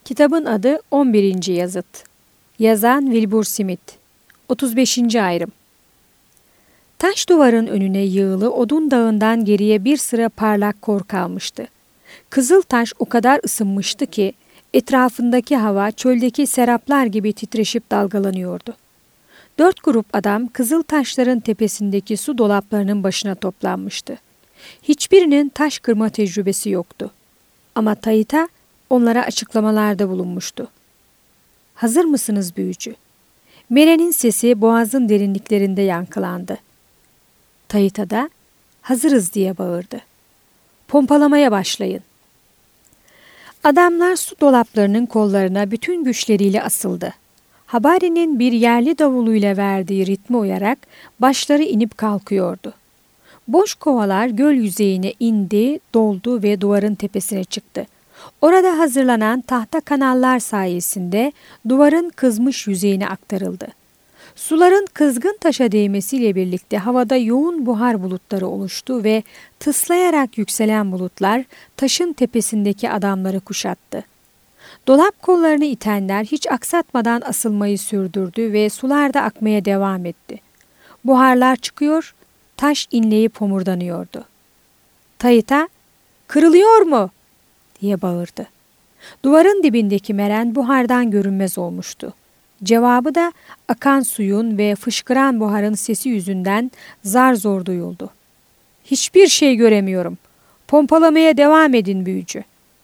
Kitabın adı 11. Yazıt. Yazan Wilbur Smith. 35. ayrım. Taş duvarın önüne yığılı odun dağından geriye bir sıra parlak kor kalmıştı. Kızıl taş o kadar ısınmıştı ki etrafındaki hava çöldeki seraplar gibi titreşip dalgalanıyordu. 4 grup adam kızıl taşların tepesindeki su dolaplarının başına toplanmıştı. Hiçbirinin taş kırma tecrübesi yoktu. Ama Taita onlara açıklamalarda bulunmuştu. "Hazır mısınız büyücü?" Meren'in sesi boğazın derinliklerinde yankılandı. Taita da "Hazırız" diye bağırdı. "Pompalamaya başlayın." Adamlar su dolaplarının kollarına bütün güçleriyle asıldı. Habari'nin bir yerli davuluyla verdiği ritme uyarak başları inip kalkıyordu. Boş kovalar göl yüzeyine indi, doldu ve duvarın tepesine çıktı. Orada hazırlanan tahta kanallar sayesinde duvarın kızmış yüzeyine aktarıldı. Suların kızgın taşa değmesiyle birlikte havada yoğun buhar bulutları oluştu ve tıslayarak yükselen bulutlar taşın tepesindeki adamları kuşattı. Dolap kollarını itenler hiç aksatmadan asılmayı sürdürdü ve sularda akmaya devam etti. Buharlar çıkıyor, taş inleyip homurdanıyordu. Taita, "Kırılıyor mu?" diye bağırdı. Duvarın dibindeki Meren buhardan görünmez olmuştu. Cevabı da akan suyun ve fışkıran buharın sesi yüzünden zar zor duyuldu. "Hiçbir şey göremiyorum. Pompalamaya devam edin büyücü."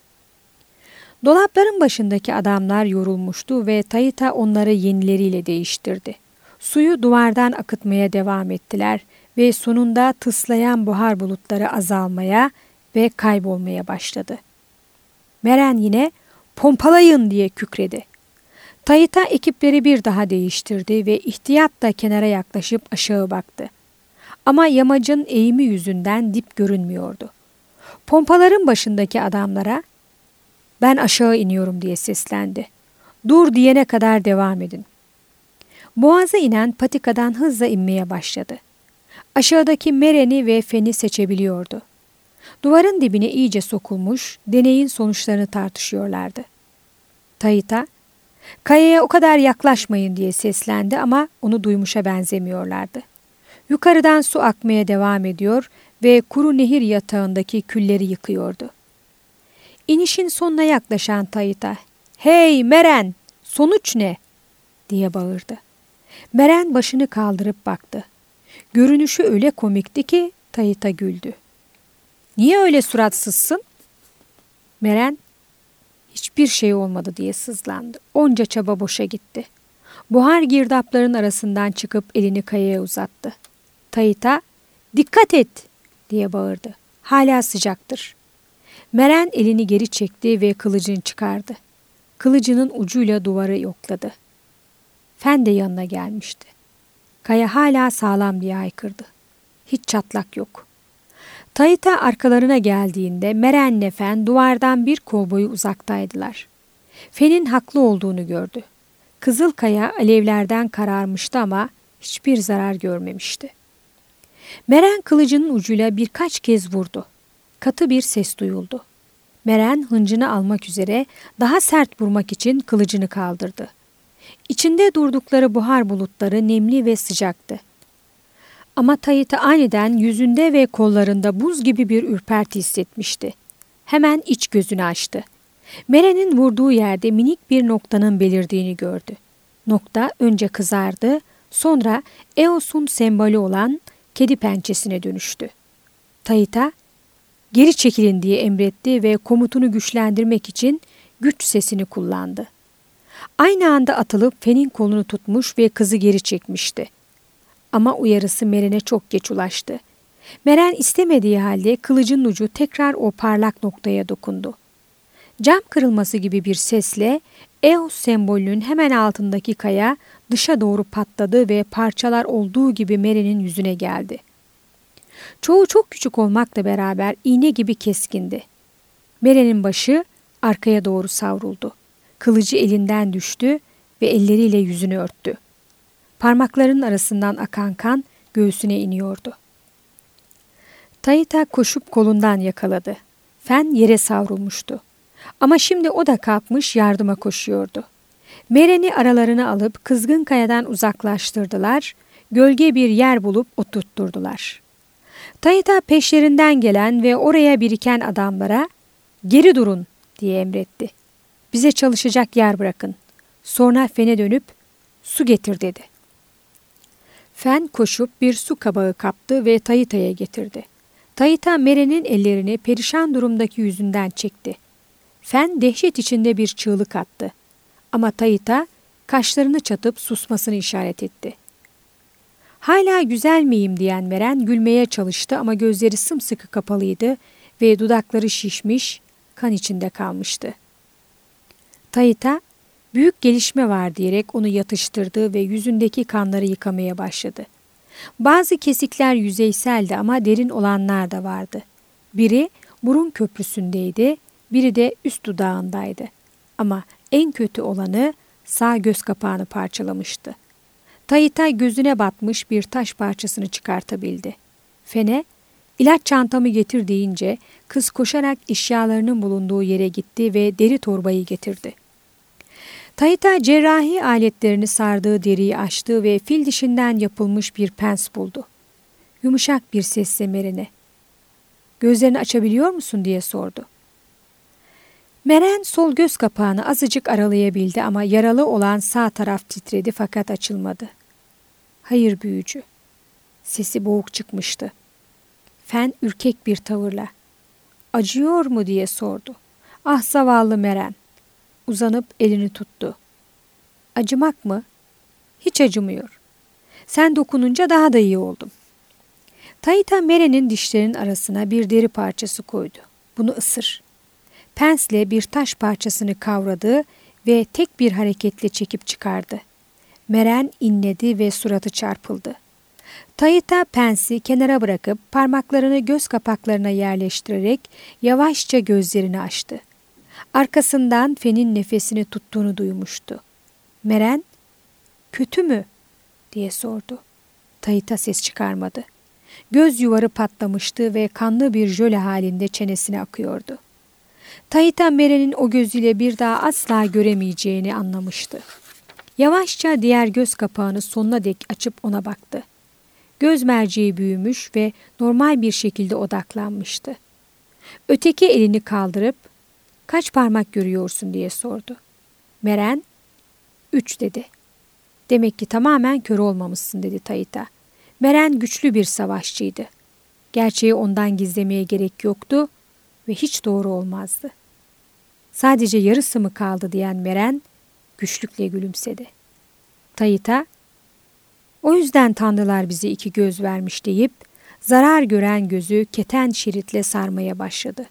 Dolapların başındaki adamlar yorulmuştu ve Taita onları yenileriyle değiştirdi. Suyu duvardan akıtmaya devam ettiler ve sonunda tıslayan buhar bulutları azalmaya ve kaybolmaya başladı. Meren yine "Pompalayın!" diye kükredi. Taita ekipleri bir daha değiştirdi ve ihtiyatla kenara yaklaşıp aşağı baktı. Ama yamacın eğimi yüzünden dip görünmüyordu. Pompaların başındaki adamlara "Ben aşağı iniyorum" diye seslendi. "Dur diyene kadar devam edin." Boğaza inen patikadan hızla inmeye başladı. Aşağıdaki Meren'i ve Fen'i seçebiliyordu. Duvarın dibine iyice sokulmuş, deneyin sonuçlarını tartışıyorlardı. Taita, "Kayaya o kadar yaklaşmayın" diye seslendi ama onu duymuşa benzemiyorlardı. Yukarıdan su akmaya devam ediyor ve kuru nehir yatağındaki külleri yıkıyordu. İnişin sonuna yaklaşan Taita, "Hey Meren, sonuç ne?" diye bağırdı. Meren başını kaldırıp baktı. Görünüşü öyle komikti ki Taita güldü. "Niye öyle suratsızsın?" Meren, "Hiçbir şey olmadı" diye sızlandı. Onca çaba boşa gitti. Buhar girdapların arasından çıkıp elini kayaya uzattı. Taita, "Dikkat et!" diye bağırdı. "Hala sıcaktır." Meren elini geri çekti ve kılıcını çıkardı. Kılıcının ucuyla duvarı yokladı. Fen de yanına gelmişti. Kaya hala sağlam diye haykırdı. Hiç çatlak yok. Taita arkalarına geldiğinde Meren'le Fen duvardan bir kol boyu uzaktaydılar. Fen'in haklı olduğunu gördü. Kızıl kaya alevlerden kararmıştı ama hiçbir zarar görmemişti. Meren kılıcının ucuyla birkaç kez vurdu. Katı bir ses duyuldu. Meren hıncını almak üzere daha sert vurmak için kılıcını kaldırdı. İçinde durdukları buhar bulutları nemli ve sıcaktı. Ama Taita aniden yüzünde ve kollarında buz gibi bir ürperti hissetmişti. Hemen iç gözünü açtı. Meren'in vurduğu yerde minik bir noktanın belirdiğini gördü. Nokta önce kızardı, sonra Eos'un sembolü olan kedi pençesine dönüştü. Taita, "Geri çekilin" diye emretti ve komutunu güçlendirmek için güç sesini kullandı. Aynı anda atılıp Fen'in kolunu tutmuş ve kızı geri çekmişti. Ama uyarısı Meren'e çok geç ulaştı. Meren istemediği halde kılıcın ucu tekrar o parlak noktaya dokundu. Cam kırılması gibi bir sesle Eos sembolünün hemen altındaki kaya dışa doğru patladı ve parçalar olduğu gibi Meren'in yüzüne geldi. Çoğu çok küçük olmakla beraber iğne gibi keskindi. Meren'in başı arkaya doğru savruldu. Kılıcı elinden düştü ve elleriyle yüzünü örttü. Parmaklarının arasından akan kan göğsüne iniyordu. Taita koşup kolundan yakaladı. Fen yere savrulmuştu. Ama şimdi o da kalkmış yardıma koşuyordu. Meren'i aralarına alıp kızgın kayadan uzaklaştırdılar, gölge bir yer bulup oturtturdular. Tayita peşlerinden gelen ve oraya biriken adamlara "Geri durun!" diye emretti. "Bize çalışacak yer bırakın." Sonra Fen'e dönüp "Su getir." dedi. Fen koşup bir su kabağı kaptı ve Tayita'ya getirdi. Tayita Meren'in ellerini perişan durumdaki yüzünden çekti. Fen dehşet içinde bir çığlık attı. Ama Tayita kaşlarını çatıp susmasını işaret etti. "Hala güzel miyim?" diyen Meren gülmeye çalıştı ama gözleri sımsıkı kapalıydı ve dudakları şişmiş, kan içinde kalmıştı. Tayita, "Büyük gelişme var." diyerek onu yatıştırdı ve yüzündeki kanları yıkamaya başladı. Bazı kesikler yüzeyseldi ama derin olanlar da vardı. Biri burun köprüsündeydi, biri de üst dudağındaydı. Ama en kötü olanı sağ göz kapağını parçalamıştı. Tayita gözüne batmış bir taş parçasını çıkartabildi. Fen'e "İlaç çantamı getir." deyince kız koşarak eşyalarının bulunduğu yere gitti ve deri torbayı getirdi. Tayita cerrahi aletlerini sardığı deriyi açtı ve fil dişinden yapılmış bir pens buldu. Yumuşak bir sesle Meren'e "Gözlerini açabiliyor musun?" diye sordu. Meren sol göz kapağını azıcık aralayabildi ama yaralı olan sağ taraf titredi fakat açılmadı. "Hayır büyücü." Sesi boğuk çıkmıştı. Fen ürkek bir tavırla "Acıyor mu?" diye sordu. Ah zavallı Meren. Uzanıp elini tuttu. "Acımak mı? Hiç acımıyor. Sen dokununca daha da iyi oldum." Tayita Meren'in dişlerinin arasına bir deri parçası koydu. "Bunu ısır." Pensle bir taş parçasını kavradı ve tek bir hareketle çekip çıkardı. Meren inledi ve suratı çarpıldı. Tayita pensi kenara bırakıp parmaklarını göz kapaklarına yerleştirerek yavaşça gözlerini açtı. Arkasından Fen'in nefesini tuttuğunu duymuştu. Meren, "Kötü mü?" diye sordu. Tayita ses çıkarmadı. Göz yuvarı patlamıştı ve kanlı bir jöle halinde çenesine akıyordu. Tayita Meren'in o gözüyle bir daha asla göremeyeceğini anlamıştı. Yavaşça diğer göz kapağını sonuna dek açıp ona baktı. Göz merceği büyümüş ve normal bir şekilde odaklanmıştı. Öteki elini kaldırıp "Kaç parmak görüyorsun?" diye sordu. Meren, 3 dedi. "Demek ki tamamen kör olmamışsın." dedi Tayita. Meren güçlü bir savaşçıydı. Gerçeği ondan gizlemeye gerek yoktu ve hiç doğru olmazdı. "Sadece yarısı mı kaldı?" diyen Meren güçlükle gülümsedi. Tayita, "O yüzden tanrılar bize 2 göz vermiş." deyip zarar gören gözü keten şeritle sarmaya başladı.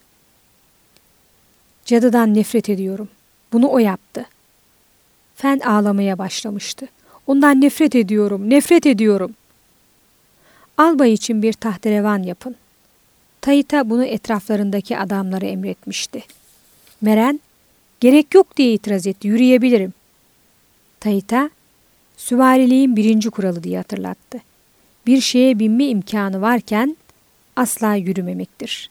"Cadıdan nefret ediyorum. Bunu o yaptı." Fen ağlamaya başlamıştı. "Ondan nefret ediyorum, nefret ediyorum." "Albay için bir tahterevan yapın." Tayita bunu etraflarındaki adamlara emretmişti. Meren, "Gerek yok." diye itiraz etti. "Yürüyebilirim." Tayita, "Süvariliğin 1. kuralı." diye hatırlattı. Bir şeye binme imkanı varken asla yürümemektir.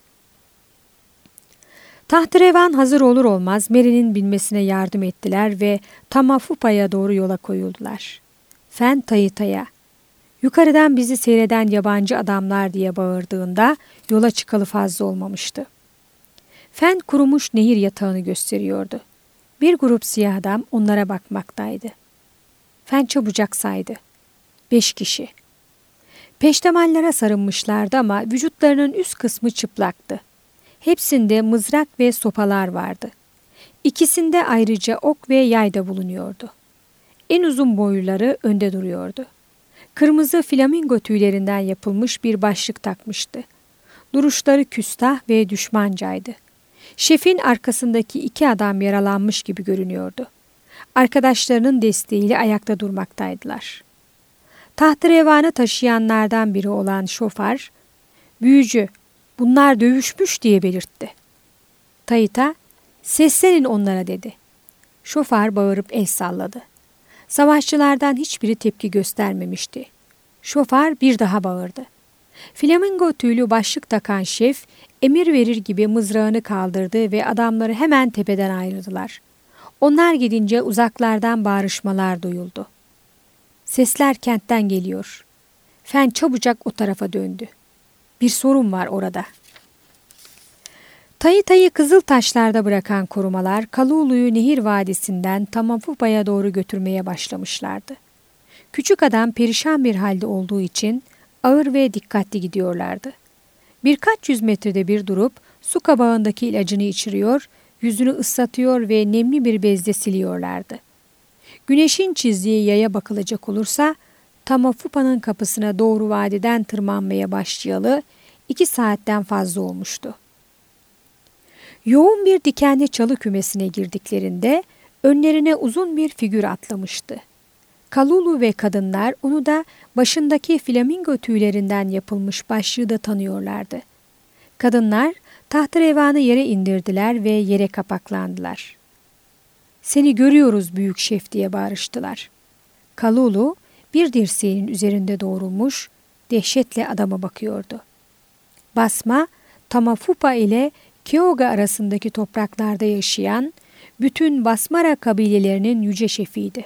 Tahterevan hazır olur olmaz Meren'in binmesine yardım ettiler ve Tamafupa'ya doğru yola koyuldular. Fen Tayita'ya, "Yukarıdan bizi seyreden yabancı adamlar." diye bağırdığında yola çıkalı fazla olmamıştı. Fen kurumuş nehir yatağını gösteriyordu. Bir grup siyah adam onlara bakmaktaydı. Fen çabucak saydı. 5 kişi. Peştemallara sarılmışlardı ama vücutlarının üst kısmı çıplaktı. Hepsinde mızrak ve sopalar vardı. İkisinde ayrıca ok ve yay da bulunuyordu. En uzun boyluları önde duruyordu. Kırmızı flamingo tüylerinden yapılmış bir başlık takmıştı. Duruşları küstah ve düşmancaydı. Şefin arkasındaki 2 adam yaralanmış gibi görünüyordu. Arkadaşlarının desteğiyle ayakta durmaktaydılar. Tahterevanı taşıyanlardan biri olan şoför, "Büyücü, bunlar dövüşmüş." diye belirtti. Tayita, "Seslenin onlara." dedi. Şoför bağırıp el salladı. Savaşçılardan hiçbiri tepki göstermemişti. Şoför bir daha bağırdı. Flamingo tüylü başlık takan şef emir verir gibi mızrağını kaldırdı ve adamları hemen tepeden ayrıldılar. Onlar gidince uzaklardan bağrışmalar duyuldu. Sesler kentten geliyor. Fen çabucak o tarafa döndü. Bir sorun var orada. Tayita'yı kızıl taşlarda bırakan korumalar Kalulu'yu nehir vadisinden Tamafupa'ya doğru götürmeye başlamışlardı. Küçük adam perişan bir halde olduğu için ağır ve dikkatli gidiyorlardı. Birkaç yüz metrede bir durup su kabağındaki ilacını içiriyor, yüzünü ıslatıyor ve nemli bir bezle siliyorlardı. Güneşin çizdiği yaya bakılacak olursa Tamafupa'nın kapısına doğru vadiden tırmanmaya başlayalı 2 saatten fazla olmuştu. Yoğun bir dikenli çalı kümesine girdiklerinde önlerine uzun bir figür atlamıştı. Kalulu ve kadınlar onu da başındaki flamingo tüylerinden yapılmış başlığı da tanıyorlardı. Kadınlar tahterevanı yere indirdiler ve yere kapaklandılar. "Seni görüyoruz büyük şef," diye bağırıştılar. Kalulu bir dirseğinin üzerinde doğrulmuş, dehşetle adama bakıyordu. Basma, Tamafupa ile Kyoga arasındaki topraklarda yaşayan bütün Basmara kabilelerinin yüce şefiydi.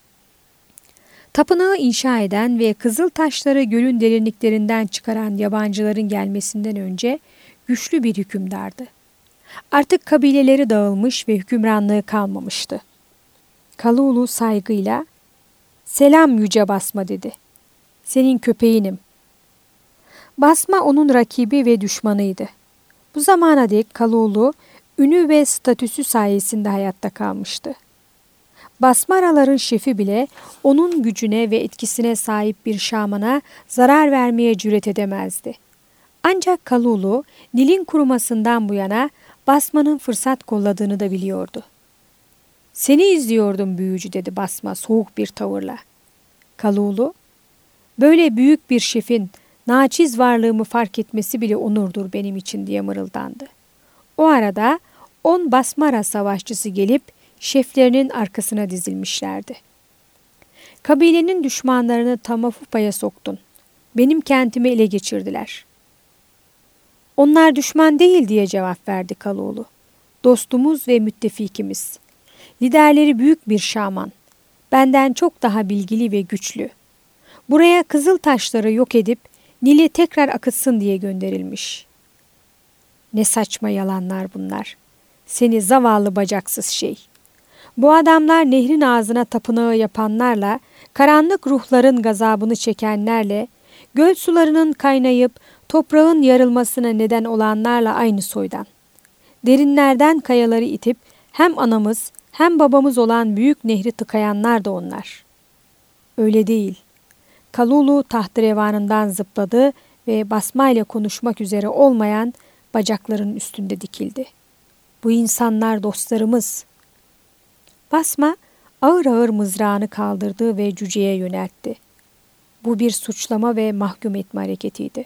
Tapınağı inşa eden ve kızıl taşları gölün derinliklerinden çıkaran yabancıların gelmesinden önce güçlü bir hükümdardı. Artık kabileleri dağılmış ve hükümranlığı kalmamıştı. Kalulu saygıyla "Selam yüce Basma," dedi. "Senin köpeğinim." Basma onun rakibi ve düşmanıydı. Bu zamana dek Kalulu, ünü ve statüsü sayesinde hayatta kalmıştı. Basmaraların şefi bile onun gücüne ve etkisine sahip bir şamana zarar vermeye cüret edemezdi. Ancak Kalulu, Nil'in kurumasından bu yana Basma'nın fırsat kolladığını da biliyordu. "Seni izliyordum büyücü," dedi Basma soğuk bir tavırla. Kalulu, "Böyle büyük bir şefin naçiz varlığımı fark etmesi bile onurdur benim için," diye mırıldandı. O arada 10 Basmara savaşçısı gelip şeflerinin arkasına dizilmişlerdi. "Kabilenin düşmanlarını Tamafupa'ya soktun. Benim kentimi ele geçirdiler." "Onlar düşman değil," diye cevap verdi Kalulu. "Dostumuz ve müttefikimiz. Liderleri büyük bir şaman. Benden çok daha bilgili ve güçlü. Buraya kızıl taşları yok edip Nil'i tekrar akıtsın diye gönderilmiş." "Ne saçma yalanlar bunlar. Seni zavallı bacaksız şey. Bu adamlar nehrin ağzına tapınağı yapanlarla, karanlık ruhların gazabını çekenlerle, göl sularının kaynayıp toprağın yarılmasına neden olanlarla aynı soydan. Derinlerden kayaları itip hem anamız hem babamız olan büyük nehri tıkayanlar da onlar." "Öyle değil." Kalulu tahterevanından zıpladı ve Basma ile konuşmak üzere olmayan bacakların üstünde dikildi. "Bu insanlar dostlarımız." Basma ağır ağır mızrağını kaldırdı ve cüceye yöneltti. Bu bir suçlama ve mahkum etme hareketiydi.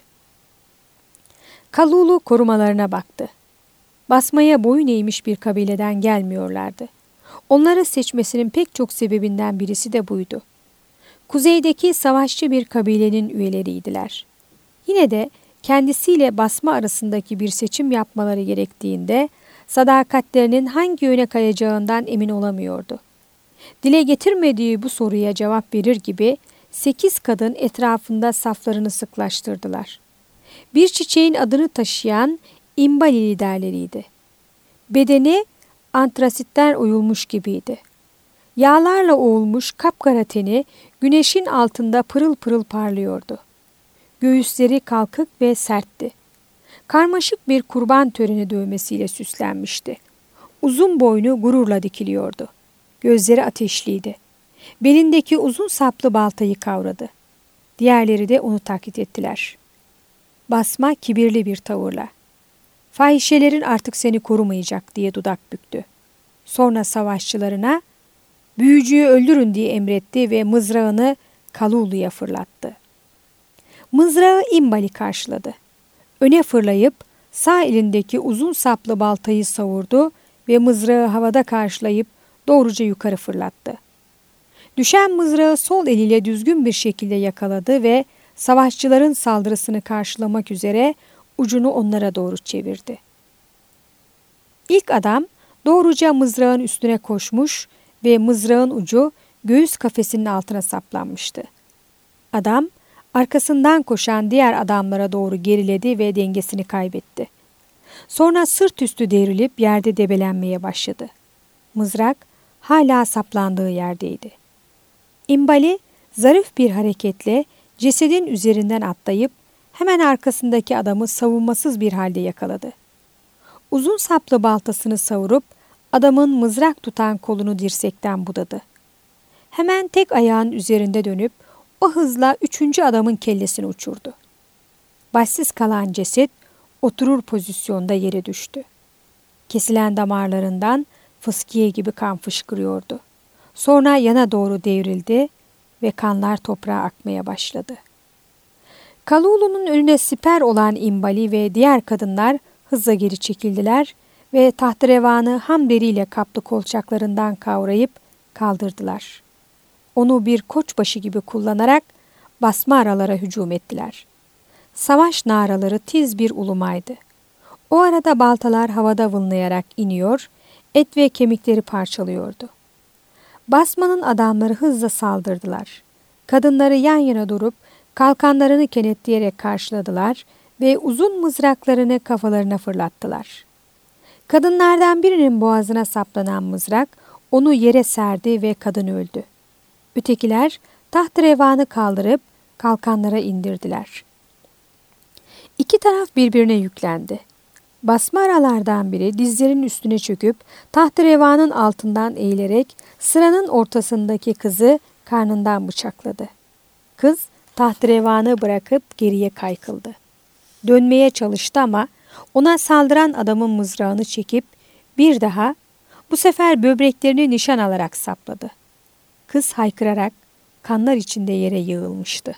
Kalulu korumalarına baktı. Basmaya boyun eğmiş bir kabileden gelmiyorlardı. Onları seçmesinin pek çok sebebinden birisi de buydu. Kuzeydeki savaşçı bir kabilenin üyeleriydiler. Yine de kendisiyle Basma arasındaki bir seçim yapmaları gerektiğinde sadakatlerinin hangi yöne kayacağından emin olamıyordu. Dile getirmediği bu soruya cevap verir gibi 8 kadın etrafında saflarını sıklaştırdılar. Bir çiçeğin adını taşıyan İmbali liderleriydi. Bedeni antrasitten oyulmuş gibiydi. Yağlarla oğulmuş kapkara teni güneşin altında pırıl pırıl parlıyordu. Göğüsleri kalkık ve sertti. Karmaşık bir kurban töreni dövmesiyle süslenmişti. Uzun boynu gururla dikiliyordu. Gözleri ateşliydi. Belindeki uzun saplı baltayı kavradı. Diğerleri de onu taklit ettiler. Basma kibirli bir tavırla, "Fahişelerin artık seni korumayacak," diye dudak büktü. Sonra savaşçılarına, "Büyücüyü öldürün," diye emretti ve mızrağını Kalulu'ya fırlattı. Mızrağı İmbali karşıladı. Öne fırlayıp sağ elindeki uzun saplı baltayı savurdu ve mızrağı havada karşılayıp doğruca yukarı fırlattı. Düşen mızrağı sol eliyle düzgün bir şekilde yakaladı ve savaşçıların saldırısını karşılamak üzere ucunu onlara doğru çevirdi. İlk adam doğruca mızrağın üstüne koşmuş ve mızrağın ucu göğüs kafesinin altına saplanmıştı. Adam arkasından koşan diğer adamlara doğru geriledi ve dengesini kaybetti. Sonra sırt üstü devrilip yerde debelenmeye başladı. Mızrak hala saplandığı yerdeydi. İmbali zarif bir hareketle cesedin üzerinden atlayıp hemen arkasındaki adamı savunmasız bir halde yakaladı. Uzun saplı baltasını savurup adamın mızrak tutan kolunu dirsekten budadı. Hemen tek ayağın üzerinde dönüp o hızla 3. adamın kellesini uçurdu. Başsız kalan ceset oturur pozisyonda yere düştü. Kesilen damarlarından fıskiye gibi kan fışkırıyordu. Sonra yana doğru devrildi ve kanlar toprağa akmaya başladı. Kalulu'nun önüne siper olan İmbali ve diğer kadınlar hızla geri çekildiler ve tahterevanı ham deriyle kaplı kolçaklarından kavrayıp kaldırdılar. Onu bir koçbaşı gibi kullanarak basma aralara hücum ettiler. Savaş naraları tiz bir ulumaydı. O arada baltalar havada vınlayarak iniyor, et ve kemikleri parçalıyordu. Basmanın adamları hızla saldırdılar. Kadınları yan yana durup kalkanlarını kenetleyerek karşıladılar ve uzun mızraklarını kafalarına fırlattılar. Kadınlardan birinin boğazına saplanan mızrak onu yere serdi ve kadın öldü. Ötekiler tahterevanı kaldırıp kalkanlara indirdiler. İki taraf birbirine yüklendi. Basma aralardan biri dizlerinin üstüne çöküp tahterevanın altından eğilerek sıranın ortasındaki kızı karnından bıçakladı. Kız tahterevanı bırakıp geriye kaykıldı. Dönmeye çalıştı ama ona saldıran adamın mızrağını çekip bir daha bu sefer böbreklerini nişan alarak sapladı. Kız haykırarak kanlar içinde yere yığılmıştı.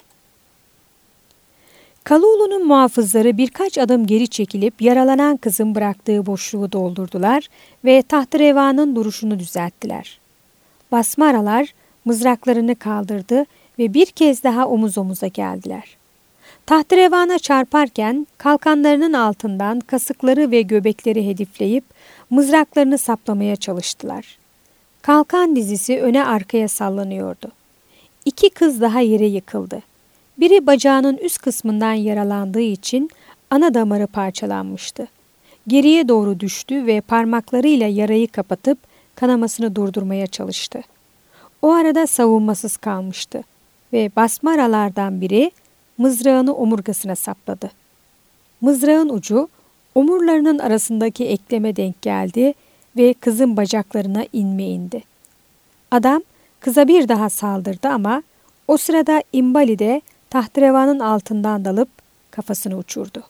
Kalulu'nun muhafızları birkaç adım geri çekilip yaralanan kızın bıraktığı boşluğu doldurdular ve tahterevanın duruşunu düzelttiler. Basmaralar mızraklarını kaldırdı ve bir kez daha omuz omuza geldiler. Tahterevana çarparken kalkanlarının altından kasıkları ve göbekleri hedefleyip mızraklarını saplamaya çalıştılar. Kalkan dizisi öne arkaya sallanıyordu. İki kız daha yere yıkıldı. Biri bacağının üst kısmından yaralandığı için ana damarı parçalanmıştı. Geriye doğru düştü ve parmaklarıyla yarayı kapatıp kanamasını durdurmaya çalıştı. O arada savunmasız kalmıştı ve basmaralardan biri mızrağını omurgasına sapladı. Mızrağın ucu omurlarının arasındaki ekleme denk geldi ve kızın bacaklarına inme indi. Adam kıza bir daha saldırdı ama o sırada İmbali de tahterevanın altından dalıp kafasını uçurdu.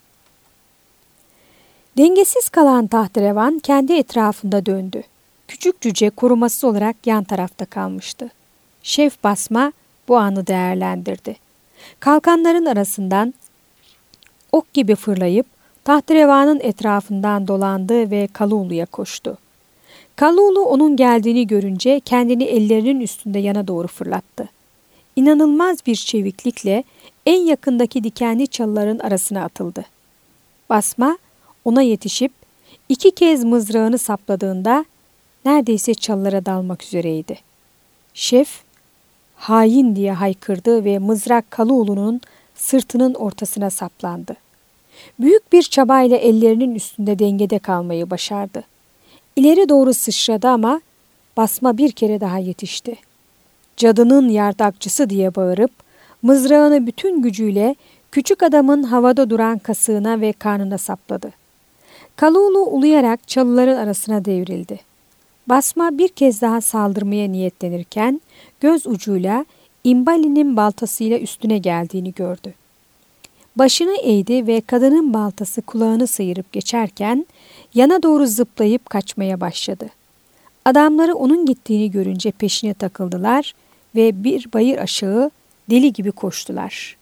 Dengesiz kalan tahterevan kendi etrafında döndü. Küçük cüce korumasız olarak yan tarafta kalmıştı. Şef Basma bu anı değerlendirdi. Kalkanların arasından ok gibi fırlayıp tahterevanın etrafından dolandı ve Kalulu'ya koştu. Kalulu onun geldiğini görünce kendini ellerinin üstünde yana doğru fırlattı. İnanılmaz bir çeviklikle en yakındaki dikenli çalıların arasına atıldı. Basma ona yetişip 2 kez mızrağını sapladığında neredeyse çalılara dalmak üzereydi. Şef hain diye haykırdı ve mızrak Kalulu'nun sırtının ortasına saplandı. Büyük bir çabayla ellerinin üstünde dengede kalmayı başardı. İleri doğru sıçradı ama Basma bir kere daha yetişti. Cadının yardakçısı diye bağırıp mızrağını bütün gücüyle küçük adamın havada duran kasığına ve karnına sapladı. Kalulu uluyarak çalıların arasına devrildi. Basma bir kez daha saldırmaya niyetlenirken göz ucuyla İmbali'nin baltasıyla üstüne geldiğini gördü. Başını eğdi ve kadının baltası kulağını sıyırıp geçerken yana doğru zıplayıp kaçmaya başladı. Adamları onun gittiğini görünce peşine takıldılar ve bir bayır aşağı deli gibi koştular.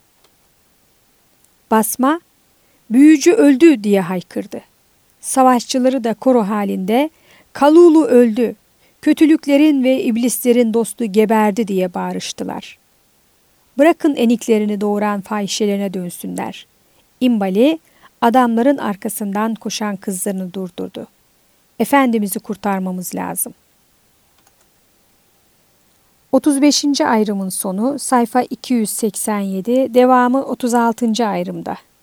Basma, "Büyücü öldü!" diye haykırdı. Savaşçıları da koro halinde "Kalulu öldü! Kötülüklerin ve iblislerin dostu geberdi!" diye bağırıştılar. Bırakın eniklerini doğuran fahişelerine dönsünler. İmbali, adamların arkasından koşan kızlarını durdurdu. Efendimiz'i kurtarmamız lazım. 35. ayrımın sonu sayfa 287, devamı 36. ayrımda.